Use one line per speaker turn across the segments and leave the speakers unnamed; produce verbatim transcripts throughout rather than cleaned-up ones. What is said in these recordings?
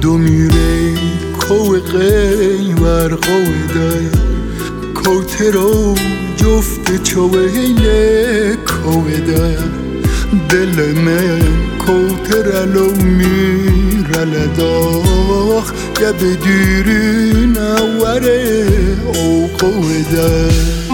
دو میره کوه قیور قوده کوترو جفت چوهیله کوده دل من کوترلو میرلداخ گب دیری نوره او قوده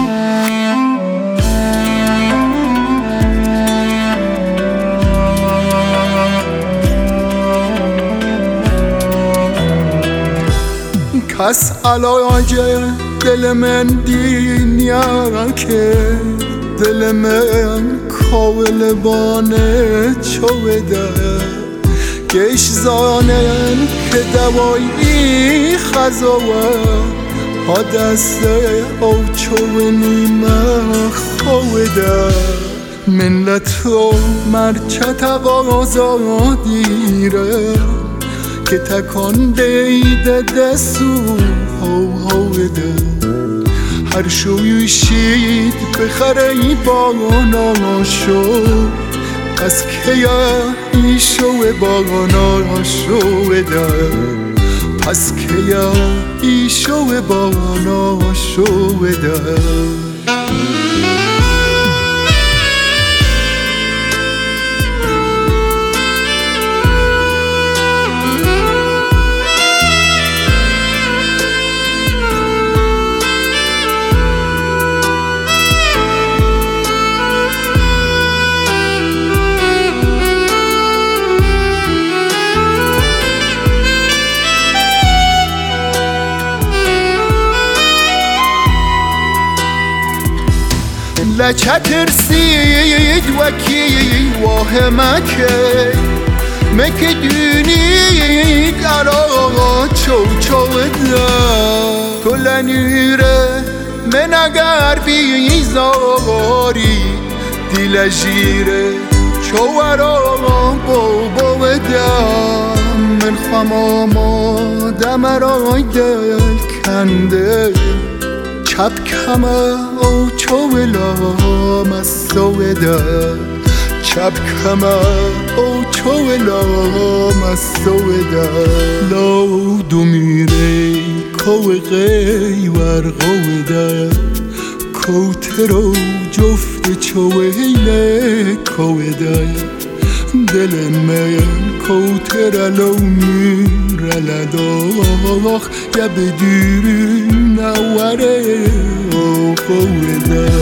کس علاج دل من دینیا که دل من کاول بانه چوده گش زانن که دوایی خزاوه ها دست او چوونی مخوده ملت و مرچت آزادیره که تکان دیده دستو هو هو ده هر شوی شید بخره ای بانا شو از کیا ای شو بانا شو ده پس کیا ای شو بانا شو ده لچه ترسید وکی واه مکه مکه دونی قرار چو چو ده تو لنیره من اگر بیزاری دیل جیره چو ورا بو بو ده من خمام آدم رای دل کنده چپ کمه او چولا مسوده چپ کمه او چولا مسوده لو دو میره کوه قیور قوده کوترو جفت چوهیله کوده دل من کوترلو میرلداخ گب دیری نوره او قوده